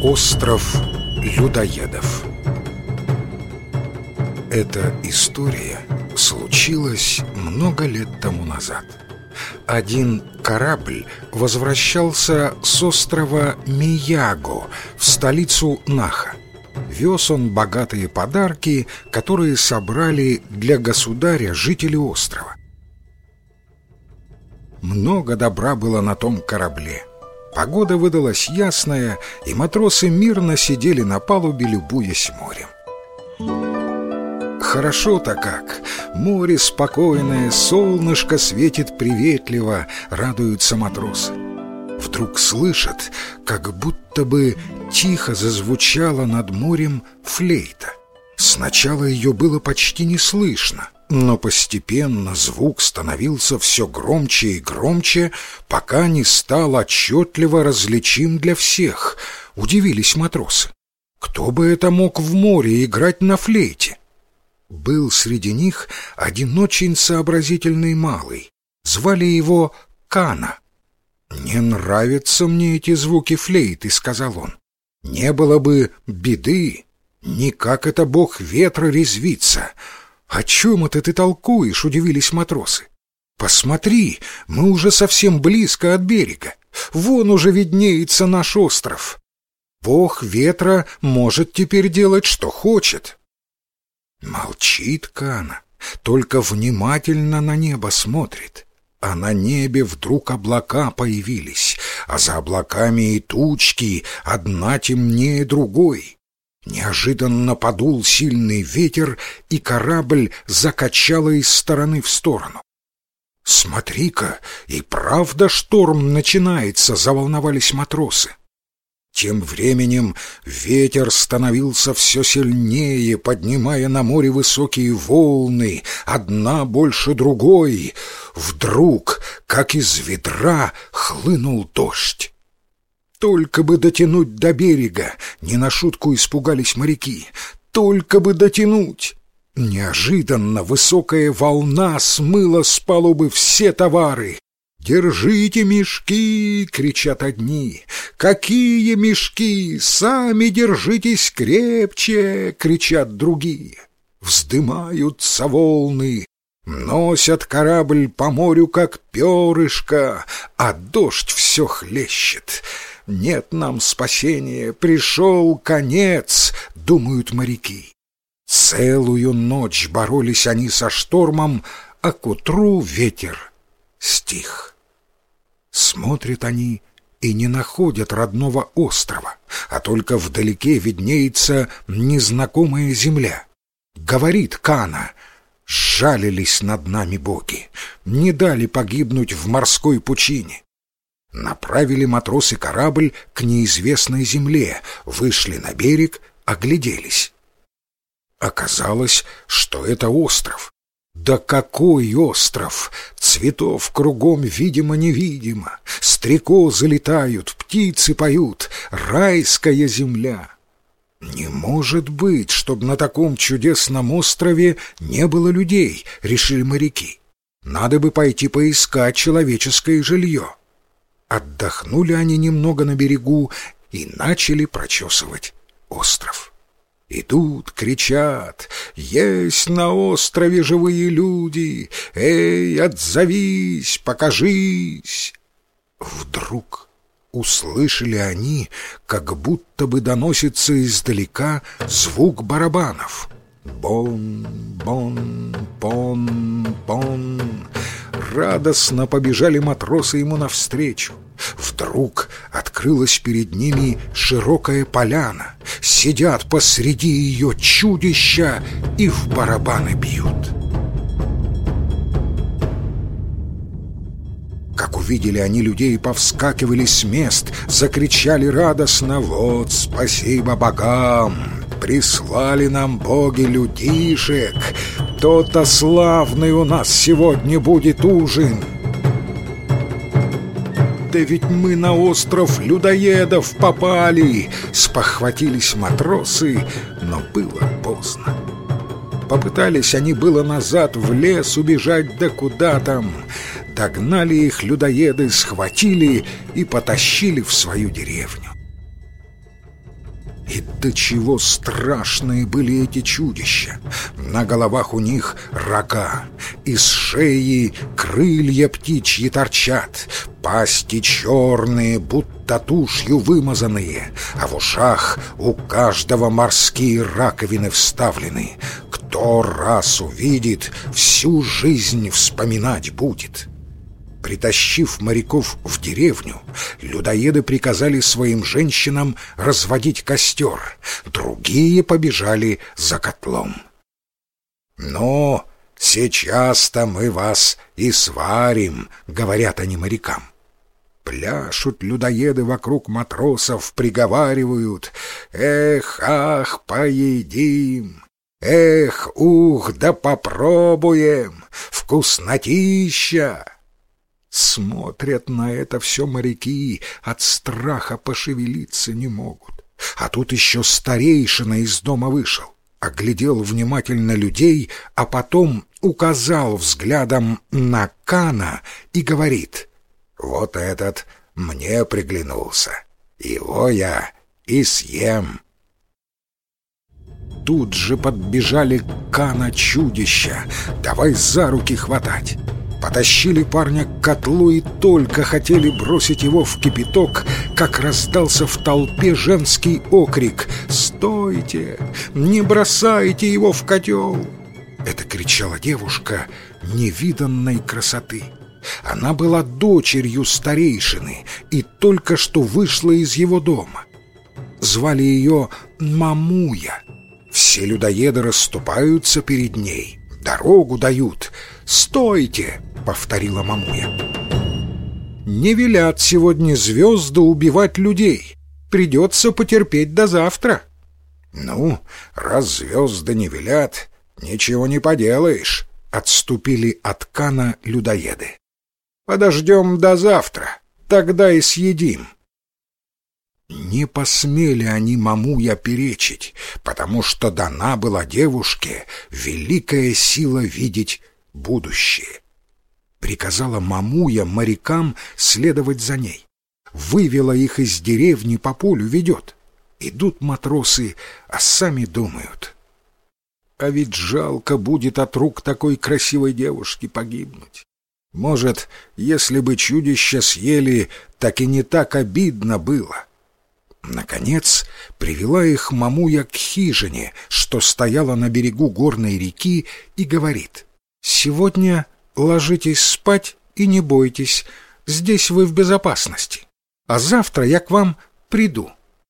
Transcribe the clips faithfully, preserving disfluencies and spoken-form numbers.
Остров людоедов. Эта история случилась много лет тому назад. Один корабль возвращался с острова Мияго в столицу Наха. Вез он богатые подарки, которые собрали для государя жители острова. Много добра было на том корабле. Погода выдалась ясная, и матросы мирно сидели на палубе, любуясь морем. Хорошо-то как! Море спокойное, солнышко светит приветливо, радуются матросы. Вдруг слышат, как будто бы тихо зазвучала над морем флейта. Сначала ее было почти не слышно, но постепенно звук становился все громче и громче, пока не стал отчетливо различим для всех. Удивились матросы. Кто бы это мог в море играть на флейте? Был среди них один очень сообразительный малый. Звали его Кана. «Не нравятся мне эти звуки флейты», — сказал он. «Не было бы беды, никак это бог ветра резвится». «О чем это ты толкуешь?» — удивились матросы. «Посмотри, мы уже совсем близко от берега. Вон уже виднеется наш остров. Бог ветра может теперь делать, что хочет». Молчит Кана, только внимательно на небо смотрит. А на небе вдруг облака появились, а за облаками и тучки, одна темнее другой. Неожиданно подул сильный ветер, и корабль закачало из стороны в сторону. «Смотри-ка, и правда шторм начинается!» — заволновались матросы. Тем временем ветер становился все сильнее, поднимая на море высокие волны, одна больше другой. Вдруг, как из ведра, хлынул дождь. Только бы дотянуть до берега, не на шутку испугались моряки. Только бы дотянуть. Неожиданно высокая волна смыла с палубы все товары. «Держите мешки!» — кричат одни. «Какие мешки? Сами держитесь крепче!» — кричат другие. Вздымаются волны, носят корабль по морю, как перышко, а дождь все хлещет. «Нет нам спасения, пришел конец!» — думают моряки. Целую ночь боролись они со штормом, а к утру ветер стих. Смотрят они и не находят родного острова, а только вдалеке виднеется незнакомая земля. Говорит Кана: «Сжалились над нами боги, не дали погибнуть в морской пучине». Направили матросы корабль к неизвестной земле, вышли на берег, огляделись. Оказалось, что это остров. Да какой остров! Цветов кругом видимо-невидимо, стрекозы летают, птицы поют, райская земля. Не может быть, чтобы на таком чудесном острове не было людей, решили моряки. Надо бы пойти поискать человеческое жилье. Отдохнули они немного на берегу и начали прочесывать остров. Идут, кричат: «Есть на острове живые люди! Эй, отзовись, покажись!» Вдруг услышали они, как будто бы доносится издалека звук барабанов. Бон, бон, бон, бон. Радостно побежали матросы ему навстречу. Вдруг открылась перед ними широкая поляна. Сидят посреди ее чудища и в барабаны бьют. Как увидели они людей, повскакивали с мест, закричали радостно: «Вот спасибо богам! Прислали нам боги людишек! То-то славный у нас сегодня будет ужин!» «Да ведь мы на остров людоедов попали!» — спохватились матросы, но было поздно. Попытались они было назад в лес убежать, да куда там. Догнали их людоеды, схватили и потащили в свою деревню. И до чего страшные были эти чудища! На головах у них рога, из шеи крылья птичьи торчат, пасти черные, будто тушью вымазанные, а в ушах у каждого морские раковины вставлены. Кто раз увидит, всю жизнь вспоминать будет. Притащив моряков в деревню, людоеды приказали своим женщинам разводить костер, другие побежали за котлом. «Ну, сейчас-то мы вас и сварим», — говорят они морякам. Пляшут людоеды вокруг матросов, приговаривают: «Эх, ах, поедим! Эх, ух, да попробуем! Вкуснотища!» Смотрят на это все моряки, от страха пошевелиться не могут. А тут еще старейшина из дома вышел, оглядел внимательно людей, а потом указал взглядом на Кана и говорит: «Вот этот мне приглянулся, его я и съем». Тут же подбежали к Кана чудища, давай за руки хватать. Потащили парня к котлу и только хотели бросить его в кипяток, как раздался в толпе женский окрик: «Стойте! Не бросайте его в котел!» Это кричала девушка невиданной красоты. Она была дочерью старейшины и только что вышла из его дома. Звали ее Мамуя. Все людоеды расступаются перед ней, дорогу дают. «Стойте!» — повторила Мамуя. «Не велят сегодня звезды убивать людей. Придется потерпеть до завтра». «Ну, раз звезды не велят, ничего не поделаешь», — отступили от Кана людоеды. «Подождем до завтра, тогда и съедим». Не посмели они Мамуя перечить, потому что дана была девушке великая сила видеть будущее. Приказала Мамуя морякам следовать за ней. Вывела их из деревни, по полю ведет. Идут матросы, а сами думают: а ведь жалко будет от рук такой красивой девушки погибнуть. Может, если бы чудища съели, так и не так обидно было. Наконец привела их Мамуя к хижине, что стояла на берегу горной реки, и говорит: «Сегодня ложитесь спать и не бойтесь, здесь вы в безопасности, а завтра я к вам приду».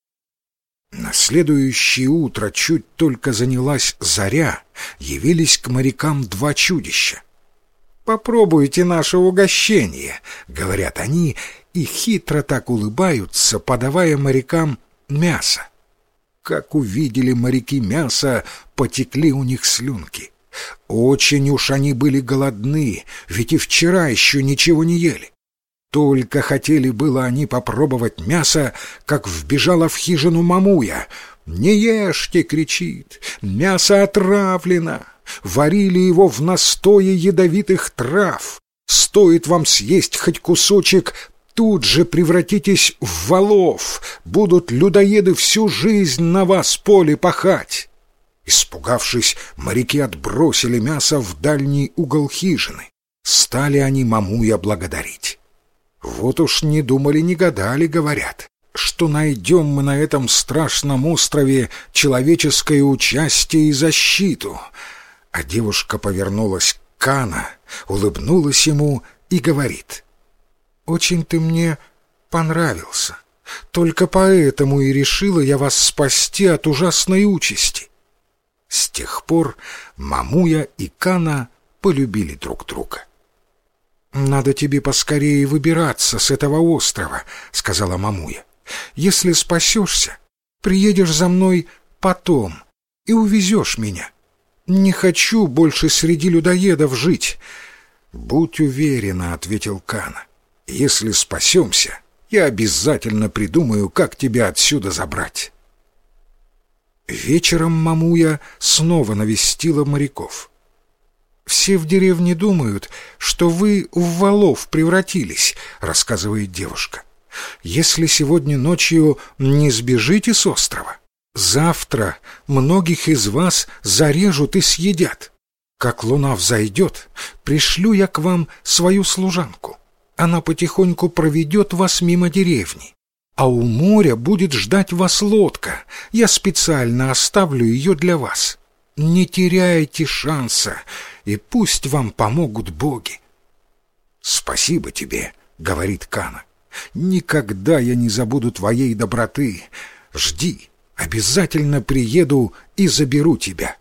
На следующее утро, чуть только занялась заря, явились к морякам два чудища. «Попробуйте наше угощение», — говорят они, и хитро так улыбаются, подавая морякам мясо. Как увидели моряки мясо, потекли у них слюнки. Очень уж они были голодны, ведь и вчера еще ничего не ели. Только хотели было они попробовать мясо, как вбежала в хижину Мамуя. «Не ешьте!» — кричит. «Мясо отравлено! Варили его в настое ядовитых трав. Стоит вам съесть хоть кусочек, тут же превратитесь в волов. Будут людоеды всю жизнь на вас поле пахать». Испугавшись, моряки отбросили мясо в дальний угол хижины. Стали они Мамуя благодарить. «Вот уж не думали, не гадали, — говорят, — что найдем мы на этом страшном острове человеческое участие и защиту». А девушка повернулась к Кана, улыбнулась ему и говорит: «Очень ты мне понравился. Только поэтому и решила я вас спасти от ужасной участи». С тех пор Мамуя и Кана полюбили друг друга. «Надо тебе поскорее выбираться с этого острова», — сказала Мамуя. «Если спасешься, приедешь за мной потом и увезешь меня. Не хочу больше среди людоедов жить». «Будь уверена», — ответил Кана. «Если спасемся, я обязательно придумаю, как тебя отсюда забрать». Вечером Мамуя снова навестила моряков. «Все в деревне думают, что вы в волов превратились», — рассказывает девушка. «Если сегодня ночью не сбежите с острова, Завтра многих из вас зарежут и съедят. Как луна взойдет, пришлю я к вам свою служанку. Она потихоньку проведет вас мимо деревни. А у моря будет ждать вас лодка. Я специально оставлю ее для вас. Не теряйте шанса, и пусть вам помогут боги. «Спасибо тебе», — говорит Кана. «Никогда я не забуду твоей доброты. Жди, обязательно приеду и заберу тебя».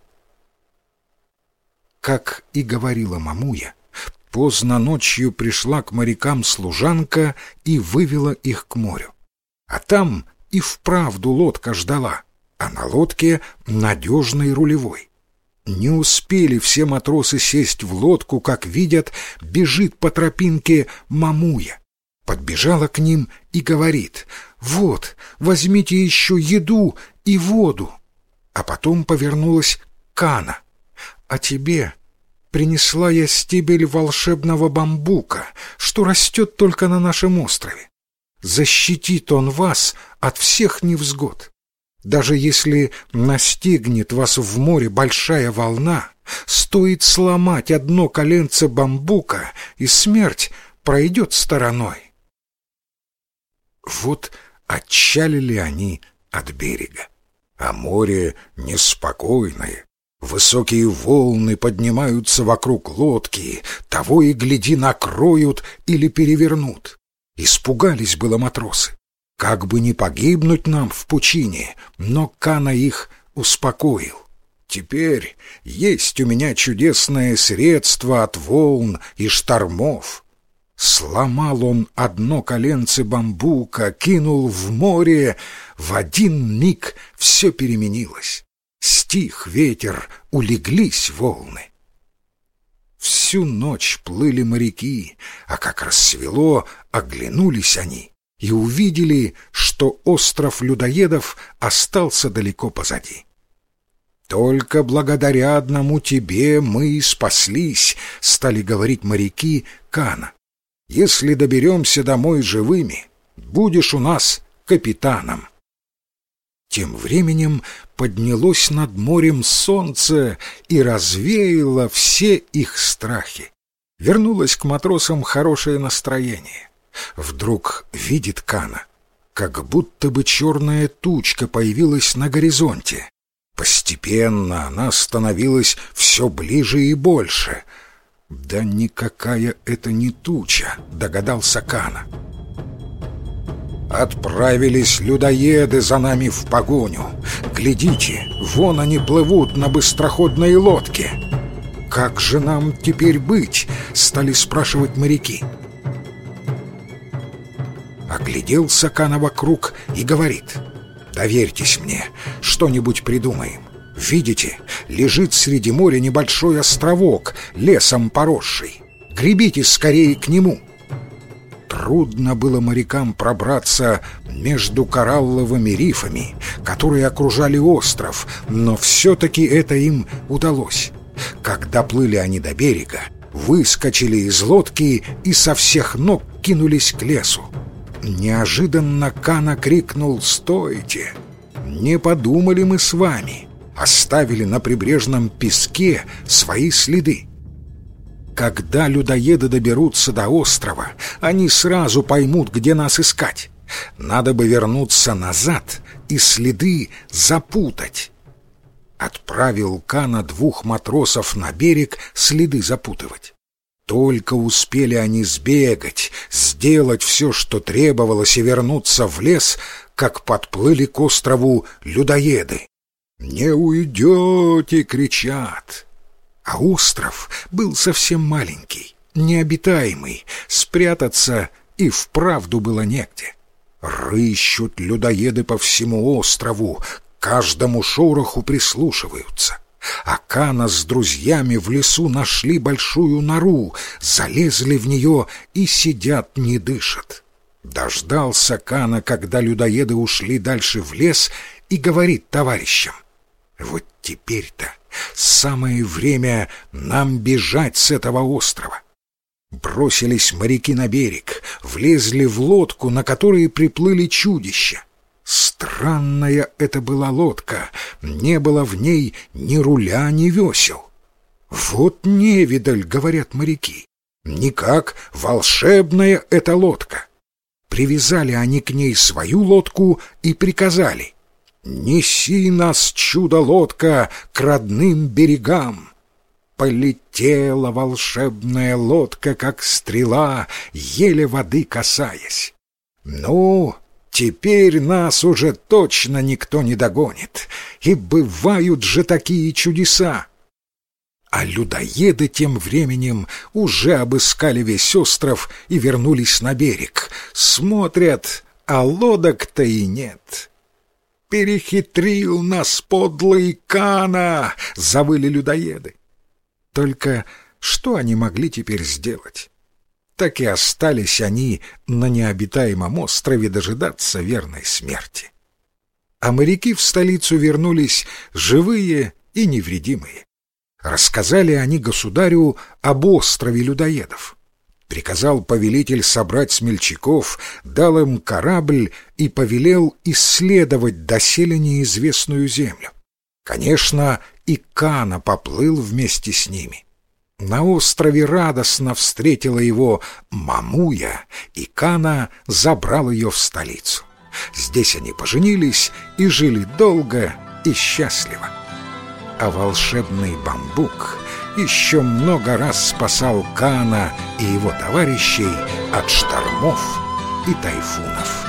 Как и говорила Мамуя, поздно ночью пришла к морякам служанка и вывела их к морю. А там и вправду лодка ждала, а на лодке надежный рулевой. Не успели все матросы сесть в лодку, как видят, бежит по тропинке Мамуя. Подбежала к ним и говорит: «Вот, возьмите еще еду и воду». А потом повернулась к Кана: «А тебе принесла я стебель волшебного бамбука, что растет только на нашем острове. Защитит он вас от всех невзгод. Даже если настигнет вас в море большая волна, стоит сломать одно коленце бамбука, и смерть пройдет стороной». Вот отчалили они от берега, а море неспокойное. Высокие волны поднимаются вокруг лодки, того и гляди накроют или перевернут. Испугались было матросы. Как бы не погибнуть нам в пучине, но Кана их успокоил. «Теперь есть у меня чудесное средство от волн и штормов». Сломал он одно коленце бамбука, кинул в море, в один миг все переменилось. Стих ветер, улеглись волны. Всю ночь плыли моряки, а как рассвело, оглянулись они и увидели, что остров людоедов остался далеко позади. «Только благодаря одному тебе мы и спаслись», — стали говорить моряки Кана. «Если доберемся домой живыми, будешь у нас капитаном». Тем временем поднялось над морем солнце и развеяло все их страхи. Вернулось к матросам хорошее настроение. Вдруг видит Кана, как будто бы черная тучка появилась на горизонте. Постепенно она становилась все ближе и больше. «Да никакая это не туча», — догадался Кана. «Отправились людоеды за нами в погоню. Глядите, вон они плывут на быстроходной лодке». «Как же нам теперь быть?» — стали спрашивать моряки. Огляделся Кана вокруг и говорит: «Доверьтесь мне, что-нибудь придумаем. Видите, лежит среди моря небольшой островок, лесом поросший. Гребите скорее к нему». Трудно было морякам пробраться между коралловыми рифами, которые окружали остров, но все-таки это им удалось. Когда плыли они до берега, выскочили из лодки и со всех ног кинулись к лесу. Неожиданно Кана крикнул: «Стойте! Не подумали мы с вами! Оставили на прибрежном песке свои следы. Когда людоеды доберутся до острова, они сразу поймут, где нас искать. Надо бы вернуться назад и следы запутать». Отправил Кана двух матросов на берег следы запутывать. Только успели они сбегать, сделать все, что требовалось, и вернуться в лес, как подплыли к острову людоеды. «Не уйдете!» — кричат. А остров был совсем маленький, необитаемый, спрятаться и вправду было негде. Рыщут людоеды по всему острову, к каждому шороху прислушиваются. А Кана с друзьями в лесу нашли большую нору, залезли в нее и сидят, не дышат. Дождался Кана, когда людоеды ушли дальше в лес, и говорит товарищам: «Вот теперь-то самое время нам бежать с этого острова». Бросились моряки на берег, влезли в лодку, на которой приплыли чудища. Странная это была лодка, не было в ней ни руля, ни весел. «Вот невидаль», — говорят моряки, — «никак волшебная эта лодка». Привязали они к ней свою лодку и приказали: «Неси нас, чудо-лодка, к родным берегам». Полетела волшебная лодка, как стрела, еле воды касаясь. «Ну, теперь нас уже точно никто не догонит, и бывают же такие чудеса». А людоеды тем временем уже обыскали весь остров и вернулись на берег. Смотрят, а лодок-то и нет. «Перехитрил нас подлый Кана!» — завыли людоеды. Только что они могли теперь сделать? Так и остались они на необитаемом острове дожидаться верной смерти. А моряки в столицу вернулись живые и невредимые. Рассказали они государю об острове людоедов. Приказал повелитель собрать смельчаков, дал им корабль и повелел исследовать доселе неизвестную землю. Конечно, и Кана поплыл вместе с ними. На острове радостно встретила его Мамуя, и Кана забрал ее в столицу. Здесь они поженились и жили долго и счастливо. А волшебный бамбук еще много раз спасал Кана и его товарищей от штормов и тайфунов.